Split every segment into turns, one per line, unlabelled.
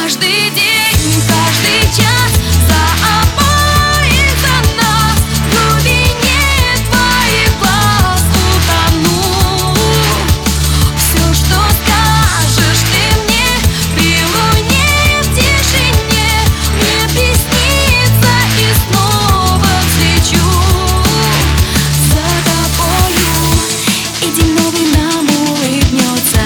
каждый день, каждый час за обоих за нас. В глубине твоих глаз утону. Все, что скажешь ты мне при луне в тишине, мне приснится и снова взлечу за тобою, и день новый нам улыбнется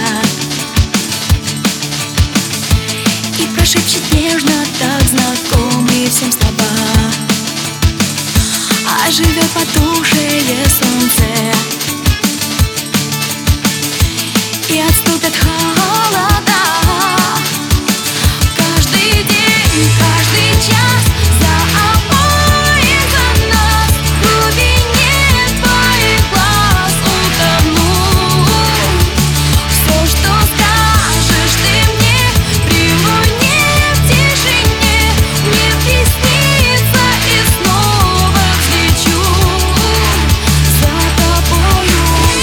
и прошепчет нежно, так знакомый всем слова. Оживет потухшее солнце и отступят холода. Каждый день, каждый час за обоих за нас. В глубине твоих глаз утону. Все, что скажешь ты мне при луне в тишине, мне приснится и снова взлечу за тобою.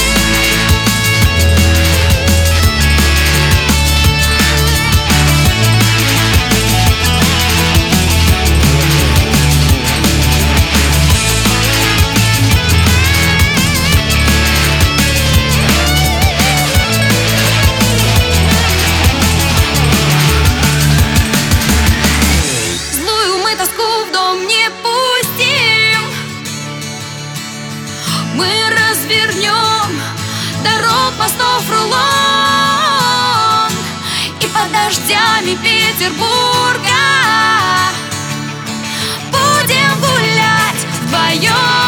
Злую мы тоску в дом не пустим. Мы развернем дорог, мостов, рулон, и под дождями Петербурга будем гулять вдвоем.